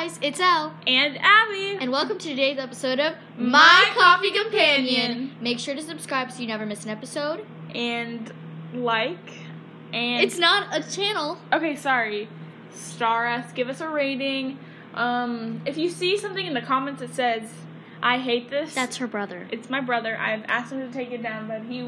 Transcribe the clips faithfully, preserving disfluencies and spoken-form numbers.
guys, it's Elle. And Abby. And welcome to today's episode of My Coffee Companion. Make sure to subscribe so you never miss an episode. And like. And It's not a channel. Okay, sorry. Star us. Give us a rating. Um, if you see something in the comments that says, I hate this. That's her brother. It's my brother. I've asked him to take it down, but he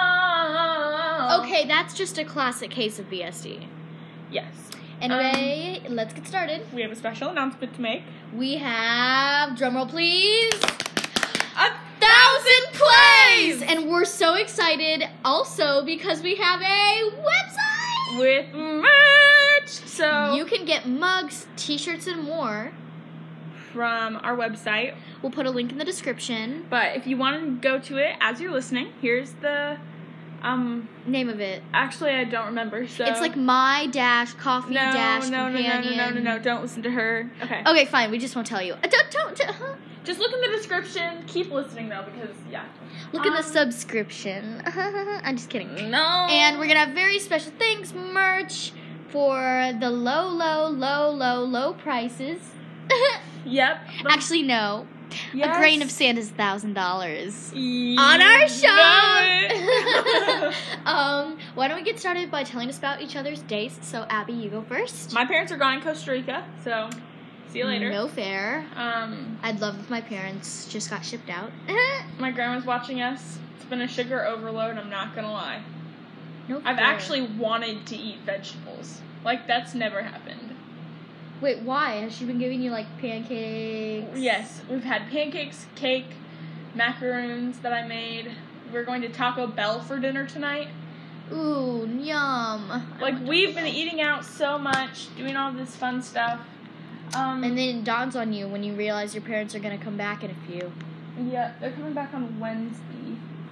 won't. Okay, that's just a classic case of B S D. Yes. Anyway, um, let's get started. We have a special announcement to make. We have, drumroll please, a thousand plays! And we're so excited also because we have a website! With merch! So you can get mugs, t-shirts, and more from our website. We'll put a link in the description. But if you want to go to it as you're listening, here's the um name of it. Actually, I don't remember. So it's like my dash coffee no, dash no, companion. No, no, no, no, no, no! Don't listen to her. Okay. Okay, fine. We just won't tell you. Uh, don't, don't, don't huh? Just look in the description. Keep listening though, because yeah. Look um, in the subscription. I'm just kidding. No. And we're gonna have very special things, merch for the low, low, low, low, low prices. Yep. Actually, no. Yes. A grain of sand is a thousand dollars on our shop. No. um, why don't we get started by telling us about each other's days? So, Abby, you go first. My parents are gone in Costa Rica, so see you later. No fair. Um, I'd love if my parents just got shipped out. My grandma's watching us. It's been a sugar overload. I'm not gonna lie. No fair. I've actually wanted to eat vegetables. Like that's never happened. Wait, why? Has she been giving you, like, pancakes? Yes. We've had pancakes, cake, macaroons that I made. We're going to Taco Bell for dinner tonight. Ooh, yum. Like, we've been eating out so much, doing all this fun stuff. Um, and then it dawns on you when you realize your parents are going to come back in a few. Yeah, they're coming back on Wednesday.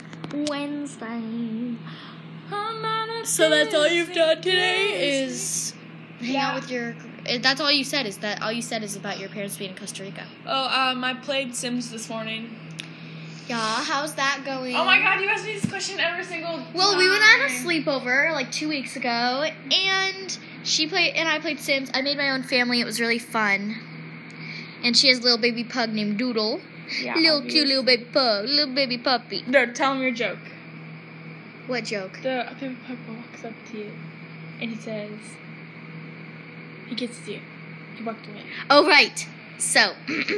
Wednesday. So that's all you've done today is hang yeah. out with your... That's all you said is that all you said is about your parents being in Costa Rica. Oh, um, I played Sims this morning. Yeah, how's that going? Oh my god, you ask me this question every single time. Well, we went on a sleepover like two weeks ago, and she played and I played Sims. I made my own family. It was really fun. And she has a little baby pug named Doodle. Yeah, little obvious. cute little baby pug, little baby puppy. No, tell him your joke. What joke? The baby pug walks up to you, and he says, he kisses you. He walked away. Oh, right. So,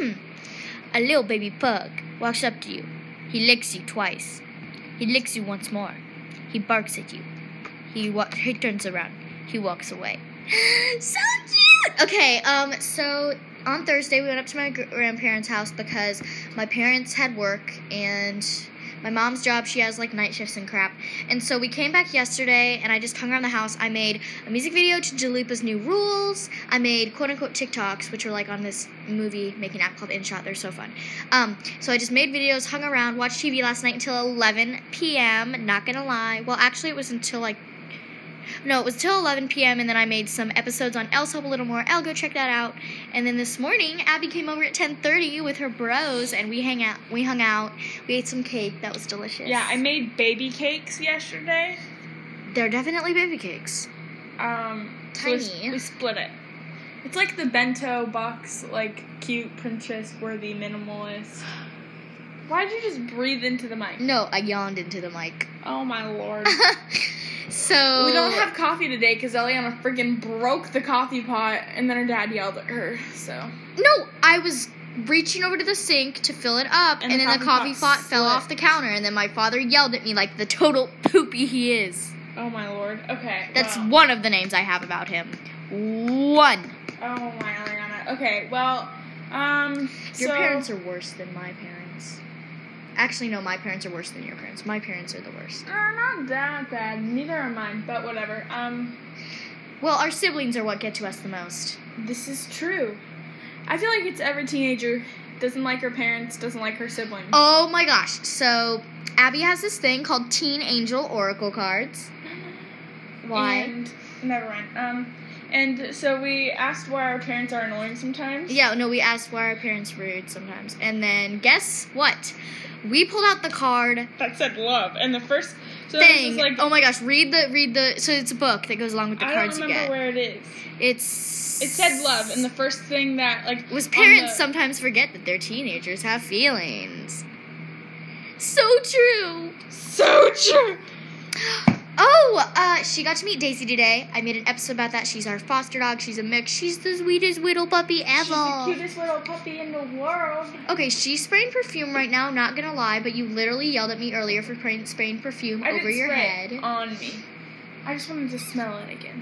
a little baby pug walks up to you. He licks you twice. He licks you once more. He barks at you. He wa- he turns around. He walks away. So cute! Okay, um, so on Thursday we went up to my grandparents' house because my parents had work and... my mom's job, she has, like, night shifts and crap. And so we came back yesterday, and I just hung around the house. I made a music video to Jalipa's New Rules. I made quote-unquote TikToks, which are, like, on this movie-making app called InShot. They're so fun. Um, so I just made videos, hung around, watched T V last night until eleven p.m. Not gonna lie. Well, actually, it was until, like... No, it was till eleven p.m. and then I made some episodes on Elle's Help a little more. Elle, go check that out. And then this morning, Abby came over at ten thirty with her bros, and we hang out. We hung out. We ate some cake. That was delicious. Yeah, I made baby cakes yesterday. They're definitely baby cakes. Um, Tiny. So we, we split it. It's like the bento box, like cute princess worthy minimalist. Why'd you just breathe into the mic? No, I yawned into the mic. Oh my lord. So we don't have coffee today because Eliana freaking broke the coffee pot, and then her dad yelled at her. So no, I was reaching over to the sink to fill it up, and, and the then the coffee pot, pot fell off the counter, and then my father yelled at me like the total poopy he is. Oh my lord. Okay. That's well. one of the names I have about him. One. Oh my Eliana. Okay. Well, um. Your so, parents are worse than my parents. Actually, no, my parents are worse than your parents. My parents are the worst. Uh, not that bad. Neither are mine, but whatever. Um. Well, our siblings are what get to us the most. This is true. I feel like it's every teenager doesn't like her parents, doesn't like her siblings. Oh my gosh. So, Abby has this thing called Teen Angel Oracle cards. Why? And, never mind. Um, and so we asked why our parents are annoying sometimes. Yeah, no, we asked why our parents are rude sometimes. And then, guess what? We pulled out the card. That said love. And the first So this thing. is like, Oh my gosh, read the read the. So it's a book that goes along with the I cards don't you remember get. where it is. It's. It said love, and the first thing that like was on parents the- sometimes forget that their teenagers have feelings. So true. So true. Oh, uh, she got to meet Daisy today. I made an episode about that. She's our foster dog. She's a mix. She's the sweetest little puppy ever. She's the cutest little puppy in the world. Okay, she's spraying perfume right now, not gonna lie, but you literally yelled at me earlier for spraying, spraying perfume I over didn't your spray head. it on me. I just wanted to smell it again.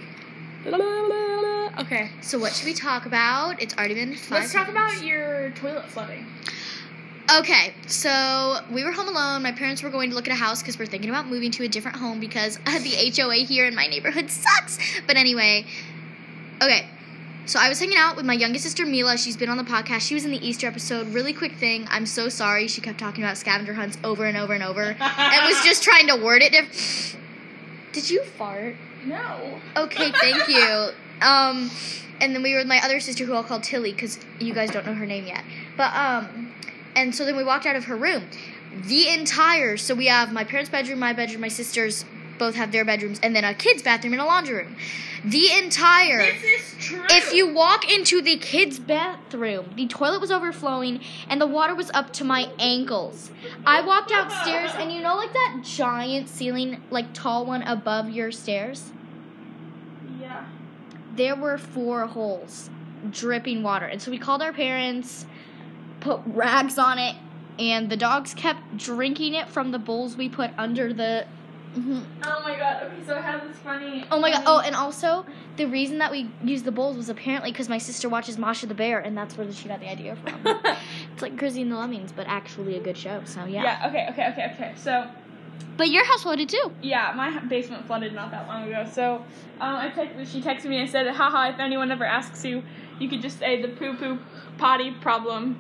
Okay. So what should we talk about? It's already been five Let's talk minutes. about your toilet flooding. Okay, so we were home alone. My parents were going to look at a house because we're thinking about moving to a different home because uh, the H O A here in my neighborhood sucks. But anyway, okay, so I was hanging out with my youngest sister, Mila. She's been on the podcast. She was in the Easter episode. Really quick thing. I'm so sorry. She kept talking about scavenger hunts over and over and over and was just trying to word it diff- Did you fart? No. Okay, thank you. Um, and then we were with my other sister who I'll call Tilly because you guys don't know her name yet. But, um... And so then we walked out of her room. The entire, so we have my parents' bedroom, my bedroom, my sisters both have their bedrooms, and then a kid's bathroom and a laundry room. The entire, This is true. if you walk into the kid's bathroom, the toilet was overflowing and the water was up to my ankles. I walked outstairs, and you know like that giant ceiling, like tall one above your stairs? Yeah. There were four holes, dripping water. And so we called our parents, put rags on it, and the dogs kept drinking it from the bowls we put under the... Mm-hmm. Oh my god. Okay, so I have this funny. Oh my god. funny- Oh, and also, the reason that we used the bowls was apparently because my sister watches Masha the Bear, and that's where she got the idea from. It's like Grizzy and the Lemmings, but actually a good show, so yeah. Yeah. Okay. Okay. Okay. Okay. So. But your house flooded too. Yeah, my basement flooded not that long ago. So, um, I text, she texted me and said, haha, if anyone ever asks you, you could just say the poo-poo potty problem.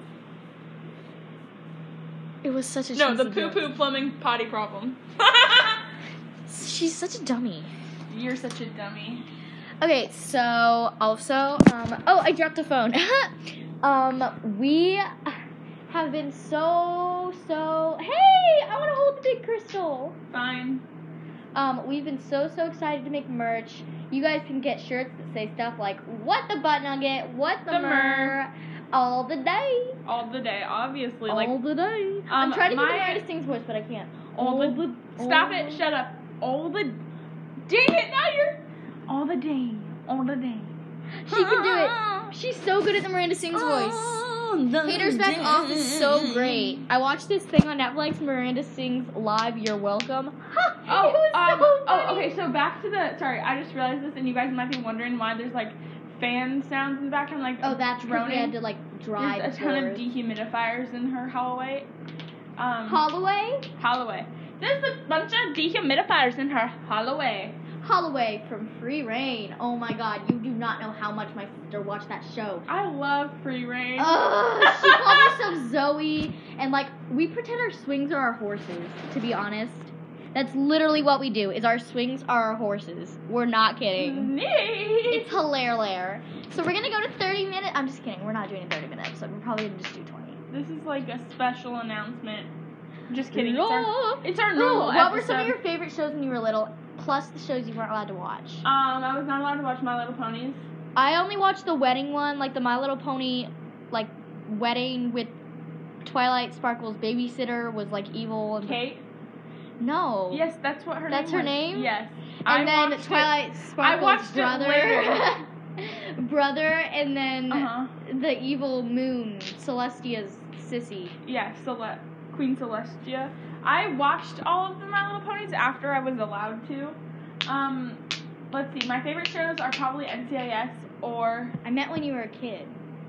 It was such a No, the cheesy joke. poo-poo plumbing potty problem. She's such a dummy. You're such a dummy. Okay, so also, um, oh, I dropped the phone. um, we have been so, so, hey, I want to hold the big crystal. Fine. Um, we've been so, so excited to make merch. You guys can get shirts that say stuff like, what the butt nugget, what the, The mer, all the day. All the day, obviously. All like, the day. um, I'm trying to my- do the Miranda Sings voice, but I can't. all the, stop it, shut up. All the, dang it, now you're, all the day, all the day. She can do it. She's so good at the Miranda Sings voice. Haters Back Off is so great. I watched this thing on Netflix, Miranda Sings Live, You're Welcome. Oh, it was um, so oh, funny. okay, so back to the, sorry, I just realized this, and you guys might be wondering why there's, like, fan sounds in the background, like, Oh, that's because droning. we had to, like, drive There's a ton of floors. dehumidifiers in her hallway. Um, Holloway? Holloway. There's a bunch of dehumidifiers in her hallway. Holloway from Free Reign. Oh my god, you do not know how much my sister watched that show. I love Free Reign. Ugh, she called herself Zoe, and like, we pretend our swings are our horses, to be honest. That's literally what we do, is our swings are our horses. We're not kidding. Neat. It's hilarious. So we're gonna go to thirty minutes. I'm just kidding, we're not doing a thirty minute episode. We're probably gonna just do twenty. This is like a special announcement. Just kidding. No. It's our, it's our Ooh, normal what were episode. some of your favorite shows when you were little, plus the shows you weren't allowed to watch? Um, I was not allowed to watch My Little Ponies. I only watched the wedding one, like the My Little Pony, like, wedding with Twilight Sparkle's babysitter was, like, evil. And Kate? No. Yes, that's what her That's name her was. name? Yes. And I then watched Twilight Sparkle's watched it brother. later. brother, and then Uh-huh. the evil moon, Celestia's sissy. Yeah, Cele- Queen Celestia. I watched all of the My Little Ponies after I was allowed to. Um, let's see, my favorite shows are probably N C I S or, I meant when you were a kid.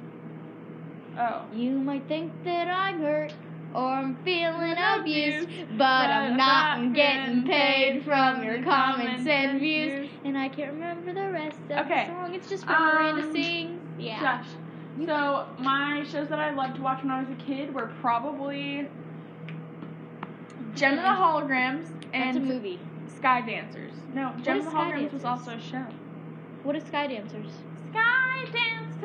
oh. You might think that I'm hurt or I'm feeling abused, but But I'm I'm not not getting getting paid paid from from your your comments comments and and views. views. And I can't remember the rest of Okay. the song. It's just from Um, Miranda Sings. Yeah. Shush. So, my shows that I loved to watch when I was a kid were probably Gem and the Holograms That's a and movie. Sky Dancers. No, Gem is and the Sky Holograms was Dancers? also a show. What is Sky Dancers? Sky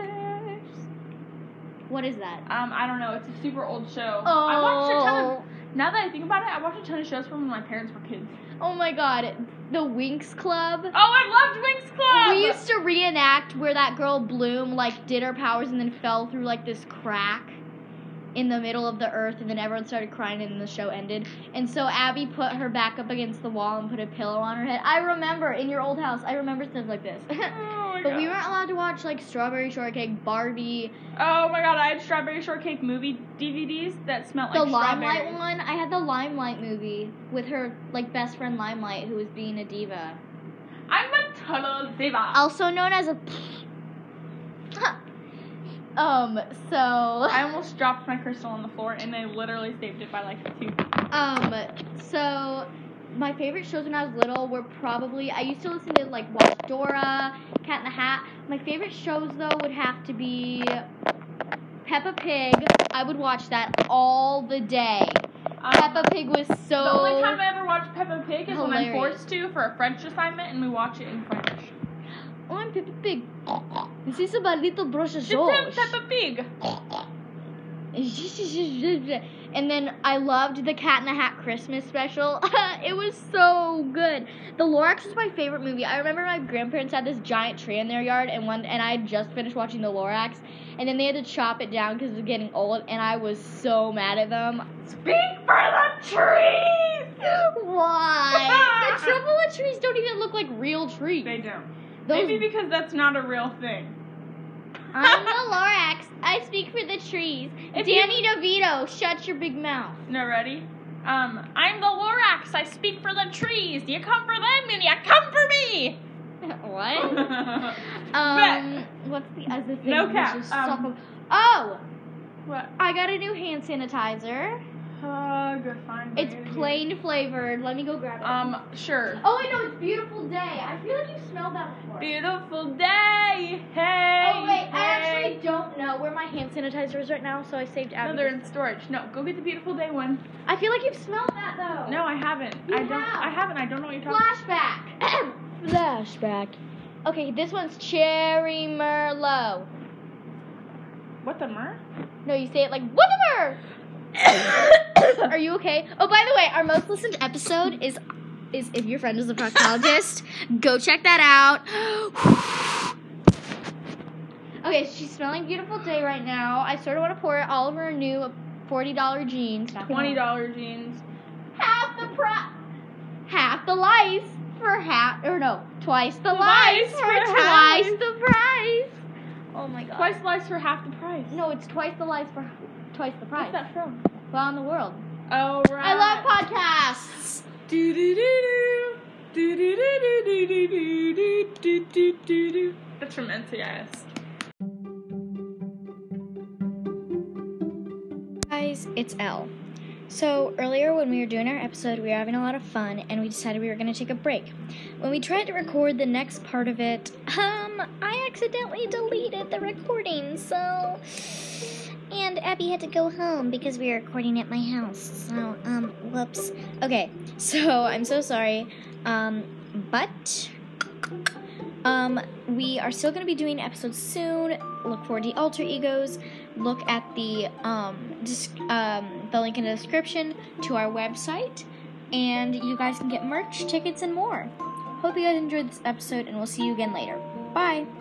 Dancers. What is that? Um, I don't know. It's a super old show. I watched a ton of. Now that I think about it, I watched a ton of shows from when my parents were kids. Oh my god, the Winx Club. Oh, I loved Winx Club! We used to reenact where that girl Bloom, like, did her powers and then fell through, like, this crack in the middle of the earth, and then everyone started crying and the show ended. And so Abby put her back up against the wall and put a pillow on her head. I remember, in your old house, I remember stuff like this. Oh my But God. we weren't allowed to watch, like, Strawberry Shortcake, Barbie. Oh my god, I had Strawberry Shortcake movie D V Ds that smelled The like Limelight strawberries. one, I had the Limelight movie with her, like, best friend Limelight, who was being a diva. I'm a total diva. Also known as a... um, so... I almost dropped my crystal on the floor, and I literally saved it by like two. Um, so... My favorite shows when I was little were probably... I used to listen to, like, watch Dora, Cat in the Hat. My favorite shows, though, would have to be Peppa Pig. I would watch that all the day. Um, Peppa Pig was so... The only time I ever watched Peppa Pig is when I'm hilarious. forced to for a French assignment, and we watch it in French. Oh, I'm Peppa Pig. This is my little brush of Je t'aime, George. Peppa Pig. And then I loved the Cat in the Hat Christmas special. It was so good. The Lorax was my favorite movie. I remember my grandparents had this giant tree in their yard, and one and I had just finished watching the Lorax, and then they had to chop it down because it was getting old, and I was so mad at them. Speak for the trees! Why? The trouble with trees don't even look like real trees. They don't. Those- Maybe because that's not a real thing. I'm the Lorax. I speak for the trees. If Danny DeVito, shut your big mouth. No, ready? Um, I'm the Lorax. I speak for the trees. You come for them, and you come for me. What? Bet. Um, what's the other thing? No we cap, should um, stop of- oh, What? I got a new hand sanitizer. Uh, good fine. It's plain flavored. Let me go grab it. Um, sure. Oh, I know, it's Beautiful Day. I feel like you've smelled that before. Beautiful day. Hey. Oh, wait, I hey. actually don't know where my hand sanitizer is right now, so I saved No, Abby. they're in storage. No, go get the Beautiful Day one. I feel like you've smelled that, though. No, I haven't. You I don't. have. I haven't. I don't know what you're talking Flashback. Flashback. Okay, this one's Cherry Merlot. What the mer? No, you say it like, what the mer? Are you okay? Oh, by the way, our most listened episode is is If Your Friend is a Proctologist. Go check that out. Okay, she's smelling Beautiful Day right now. I sort of want to pour it all over her new forty dollars jeans. Not gonna Twenty lie. dollar jeans. Half the pri- half the lice for half, or no, twice the Twice lice for for twice half. the price. Oh my god. Twice sliced for half the price. No, it's twice the lice for twice the price. What's that from? Well, in the world. Oh right. I love podcasts. Do do do do. Do do do do do do do do do do do. That's from N C I S. Guys, it's Elle. So earlier when we were doing our episode, we were having a lot of fun, and we decided we were going to take a break. When we tried to record the next part of it, um, I accidentally deleted the recording, so... And Abby had to go home because we were recording at my house, so, um, whoops. Okay, so I'm so sorry, um, but... Um, we are still going to be doing episodes soon. Look forward to Alter Egos. Look at the um, disc- um, the link in the description to our website, and you guys can get merch, tickets, and more. Hope you guys enjoyed this episode, and we'll see you again later. Bye!